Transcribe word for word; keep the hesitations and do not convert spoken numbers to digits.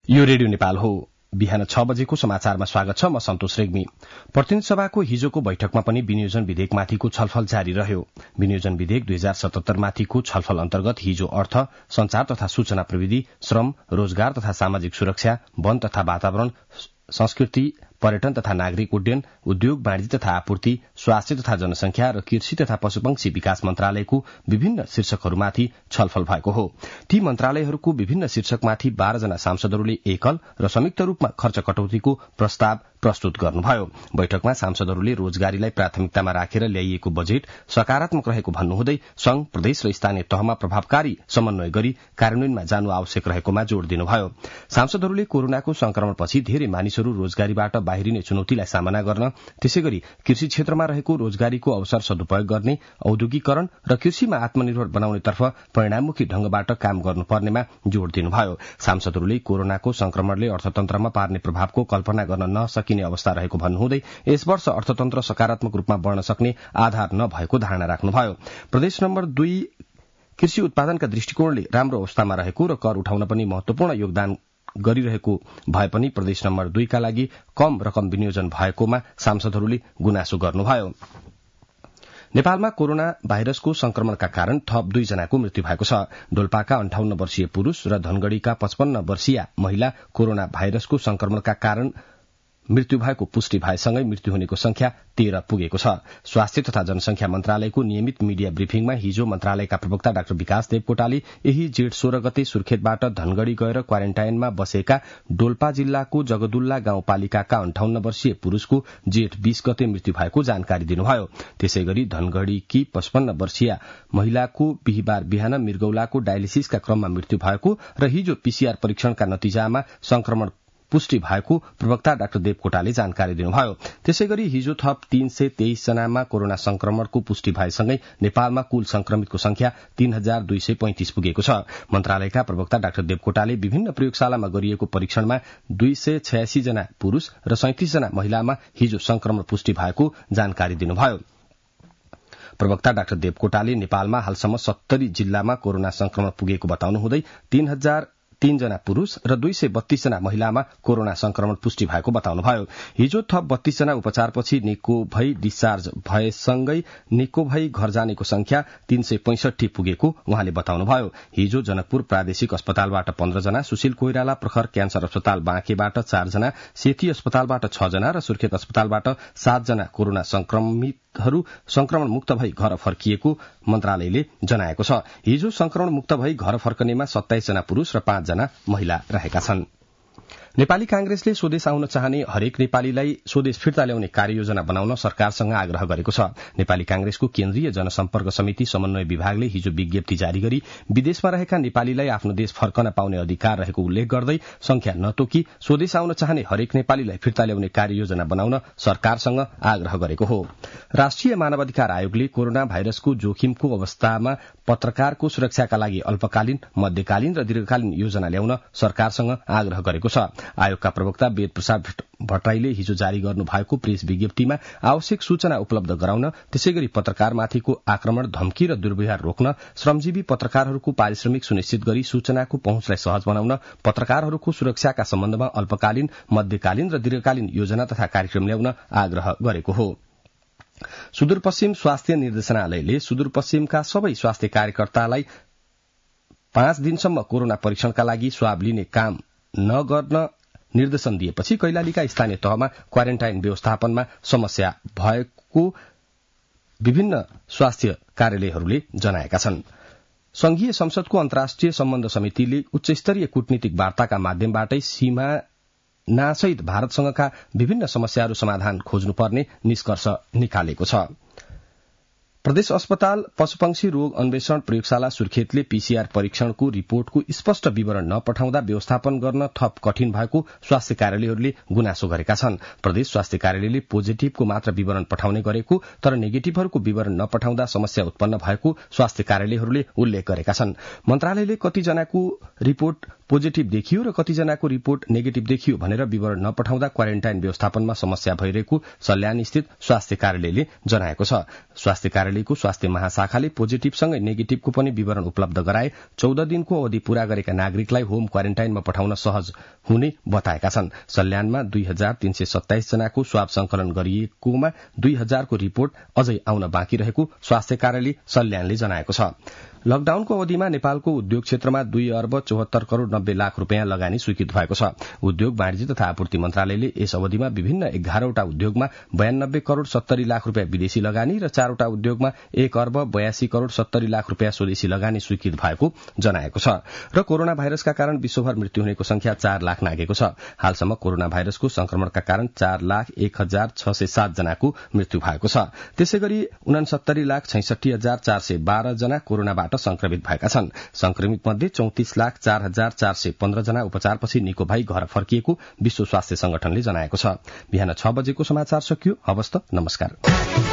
यो रेडियो नेपाल हो। बिहान छ बजेको समाचारमा स्वागत छ। म सन्तोष रेग्मी। प्रतिनिधि सभाको हिजोको बैठकमा पनि विनियोजन विधेयकमाथिको छलफल जारी रह्यो। विनियोजन विधेयक दुई हजार सतहत्तर माथिको छलफल अन्तर्गत हिजो अर्थ, संचार तथा सूचना प्रविधि, श्रम, रोजगार तथा सामाजिक सुरक्षा, वन तथा वातावरण, संस्कृति, पर्यटन तथा नागरिक उड्डयन, उद्योग, वाणिज्य तथा आपूर्ति, स्वास्थ्य तथा जनसंख्या र कृषि तथा पशुपक्षी विकास मन्त्रालयको विभिन्न शीर्षकहरूमाथि छलफल भएको हो। ती मन्त्रालयहरूको विभिन्न शीर्षकमाथि बाह्र जना सांसदहरूले एकल र संयुक्त रूपमा खर्च कटौतीको प्रस्ताव प्रस्तुत गर्नुभयो। बैठकमा सांसदहरूले रोजगारीलाई प्राथमिकतामा राखेर ल्याइएको बजेट सकारात्मक रहेको भन्नुहुँदै संघ, प्रदेश र स्थानीय तहमा प्रभावकारी समन्वय गरी कार्यान्वयनमा जानु आवश्यक रहेकोमा जोड़ दिनुभयो। सांसदहरूले कोरोनाको संक्रमणपछि धेरै मानिसहरू रोजगारीबाट बाहिरिने चुनौतीलाई सामना गर्न, त्यसैगरी कृषि क्षेत्रमा रहेको रोजगारीको अवसर सदुपयोग गर्ने, औद्योगिकरण र कृषिमा आत्मनिर्भर बनाउनेतर्फ परिणाममुखी ढंगबाट काम गर्नुपर्नेमा जोड़ दिनुभयो। सांसदहरूले कोरोनाको संक्रमणले अर्थतन्त्रमा पार्ने प्रभावको कल्पना गर्न नसकिने अवस्था रहेको भन्नुहुँदै यस वर्ष अर्थतन्त्र सकारात्मक रूपमा बढ़न सक्ने आधार नभएको धारणा राख्नुभयो। प्रदेश नम्बर दुई कृषि उत्पादनका दृष्टिकोणले राम्रो अवस्थामा रहेको र कर उठाउन पनि महत्वपूर्ण योगदान गरिरहेको भए पनि प्रदेश नम्बर दुईका लागि कम रकम विनियोजन भएकोमा सांसदहरूले गुनासो गर्नुभयो। नेपालमा कोरोना भाइरसको संक्रमणका कारण थप दुईजनाको मृत्यु भएको छ। डोल्पाका अन्ठाउन्न वर्षीय पुरूष र धनगढ़ीका पचपन्न वर्षीय महिला कोरोना भाइरसको संक्रमणका कारण मृत्यु भएको पुष्टि भएसँगै मृत्यु हुनेको संख्या तेह्र पुगेको छ। स्वास्थ्य तथा जनसंख्या मन्त्रालयको नियमित मीडिया ब्रिफिङमा हिजो मन्त्रालयका प्रवक्ता डाक्टर विकास देवकोटाले यही जेठ सोह्र गते सुर्खेतबाट धनगढ़ी गएर क्वारेन्टाइनमा बसेका डोल्पा जिल्लाको जगदुल्ला गाउँपालिकाका अन्ठाउन्न वर्षीय पुरूषको जेठ बीस गते मृत्यु भएको जानकारी दिनुभयो। त्यसैगरी धनगढ़ीकी पचपन्न वर्षीय महिलाको बिहिबार बिहान मिर्गौलाको डायलिसिसका क्रममा मृत्यु भएको र हिजो पीसीआर परीक्षणका नतिजामा संक्रमण पुष्टि भएको प्रवक्ता डाक्टर देवकोटाले जानकारी दिनुभयो। त्यसैगरी हिजो थप तीन सय तेइस जनामा कोरोना संक्रमणको पुष्टि भएसँगै नेपालमा कुल संक्रमितको संख्या तीन हजार दुई सय पैंतिस पुगेको छ। मन्त्रालयका प्रवक्ता डाक्टर देवकोटाले विभिन्न प्रयोगशालामा गरिएको परीक्षणमा दुई सय छयासी जना पुरूष र सैंतिस जना महिलामा हिजो संक्रमण पुष्टि भएको जानकारी दिनुभयो। प्रवक्ता डाक्टर देवकोटाले नेपालमा हालसम्म सत्तरी जिल्लामा कोरोना संक्रमण पुगेको बताउनुहुँदै तीन हजार तीन जना पुरूष र दुई सय बत्तीस जना महिलामा कोरोना संक्रमण पुष्टि भएको बताउनुभयो। हिजो थप बत्तीस जना उपचारपछि निको भई डिस्चार्ज भएसँगै निको भई घर जानेको संख्या तीन सय पैंसठी पुगेको उहाँले बताउनुभयो। हिजो जनकपुर प्रादेशिक अस्पतालबाट पन्ध्र जना, सुशील कोइराला प्रखर क्यान्सर अस्पताल बाँकेबाट चार जना, सेती अस्पतालबाट छ जना र सुर्खेत अस्पतालबाट सात जना कोरोना संक्रमितहरू संक्रमण मुक्त भई घर फर्किएको मन्त्रालयले जनाएको छ। हिजो संक्रमण मुक्त भई घर फर्कनेमा सत्ताइस जना पुरूष र पाँच जना महिला रहेका छन्। नेपाली कांग्रेसले स्वदेश आउन चाहने हरेक नेपालीलाई स्वदेश फिर्ता ल्याउने कार्ययोजना बनाउन सरकारसँग आग्रह गरेको छ। नेपाली कांग्रेसको केन्द्रीय जनसम्पर्क समिति समन्वय विभागले हिजो विज्ञप्ति जारी गरी विदेशमा रहेका नेपालीलाई आफ्नो देश फर्कन पाउने अधिकार रहेको उल्लेख गर्दै संख्या नतोकी स्वदेश आउन चाहने हरेक नेपालीलाई फिर्ता ल्याउने कार्ययोजना बनाउन सरकारसँग आग्रह गरेको हो। राष्ट्रिय मानवाधिकार आयोगले कोरोना भाइरसको जोखिमको अवस्थामा पत्रकारको सुरक्षाका लागि अल्पकालीन, मध्यकालीन र दीर्घकालीन योजना ल्याउन सरकारसँग आग्रह गरेको छ। आयोगका प्रवक्ता वेद प्रसाद भट्टराईले हिजो जारी गर्नु भएको प्रेस विज्ञप्तिमा आवश्यक सूचना उपलब्ध गराउन, त्यसैगरी पत्रकारमाथिको आक्रमण, धम्की र दुर्व्यवहार रोक्न, श्रमजीवी पत्रकारहरूको पारिश्रमिक सुनिश्चित गरी सूचनाको पहुँचलाई सहज बनाउन, पत्रकारहरूको सुरक्षाका सम्बन्धमा अल्पकालीन, मध्यकालीन र दीर्घकालीन योजना तथा कार्यक्रम ल्याउन आग्रह गरेको हो। सुदूरपश्चिम स्वास्थ्य निर्देशनालयले सुदूरपश्चिमका सबै स्वास्थ्य कार्यकर्तालाई पाँच दिनसम्म कोरोना परीक्षणका लागि स्वाब लिने काम नगर्न निर्देशन दिएपछि कैलालीका स्थानीय तहमा क्वारेन्टाइन व्यवस्थापनमा समस्या भएको विभिन्न स्वास्थ्य कार्यालयहरूले जनाएका छन्। संघीय संसदको अन्तर्राष्ट्रिय सम्बन्ध समितिले उच्चस्तरीय कूटनीतिक वार्ताका माध्यमबाटै सीमा नासहित भारतसँगका विभिन्न समस्याहरू समाधान खोज्नुपर्ने निष्कर्ष निकालेको छ। प्रदेश अस्पताल पशुपक्षी रोग अन्वेषण प्रयोगशाला सुर्खेतले पीसीआर परीक्षणको रिपोर्टको स्पष्ट विवरण नपठाउँदा व्यवस्थापन गर्न थप कठिन भएको स्वास्थ्य कार्यालयहरूले गुनासो गरेका छन्। प्रदेश स्वास्थ्य कार्यालयले पोजिटिभको मात्र विवरण पठाउने गरेको तर नेगेटिभहरूको विवरण नपठाउँदा समस्या उत्पन्न भएको स्वास्थ्य कार्यालयहरूले उल्लेख गरेका छन्। मन्त्रालयले कतिजनाको रिपोर्ट पोजिटिभ देखियो र कतिजनाको रिपोर्ट नेगेटिभ देखियो भनेर विवरण नपठाउँदा क्वारेन्टाइन व्यवस्थापनमा समस्या भइरहेको सल्यान स्थित स्वास्थ्य कार्यालयले जनाएको छ। स्वास्थ्य कार्यालयको स्वास्थ्य महाशाखाले पोजिटिभसँगै नेगेटिभको पनि विवरण उपलब्ध गराए चौध दिनको अवधि पूरा गरेका नागरिकलाई होम क्वारेन्टाइनमा पठाउन सहज हुने बताएका छन्। सल्यानमा दुई हजार तीन सय सत्ताइस जनाको स्वाब संकलन गरिएकोमा दुई हजारको रिपोर्ट अझै आउन बाँकी रहेको स्वास्थ्य कार्यालय सल्यानले जनाएको छ। लकडाउनको अवधिमा नेपालको उद्योग क्षेत्रमा दुई अर्ब चौहत्तर करोड़ नब्बे लाख रूपियाँ लगानी स्वीकृत भएको छ। उद्योग वाणिज्य तथा आपूर्ति मन्त्रालयले यस अवधिमा विभिन्न एघारवटा उद्योगमा बयानब्बे करोड़ सत्तरी लाख रूपियाँ विदेशी लगानी र चारवटा उद्योगमा एक अर्ब बयासी करोड़ सत्तरी लाख रूपियाँ स्वदेशी लगानी स्वीकृत भएको जनाएको छ। र कोरोना भाइरसका कारण विश्वभर मृत्यु हुनेको संख्या चार लाख नागेको छ। हालसम्म कोरोना भाइरसको संक्रमणका कारण चार लाख एक हजार छ सय सात जनाको मृत्यु भएको छ। त्यसै गरी उनासत्तरी लाख छैसठी हजार चार सय बाह्र जना कोरोनाबाट संक्रमित भएका छन्। संक्रमित मध्ये चौतिस लाख चार हजार चार सय पन्ध्र जना उपचारपछि निको भई घर फर्किएको विश्व स्वास्थ्य संगठनले जनाएको छ। बिहान छ बजेको समाचार सकियो। हवस् त, नमस्कार।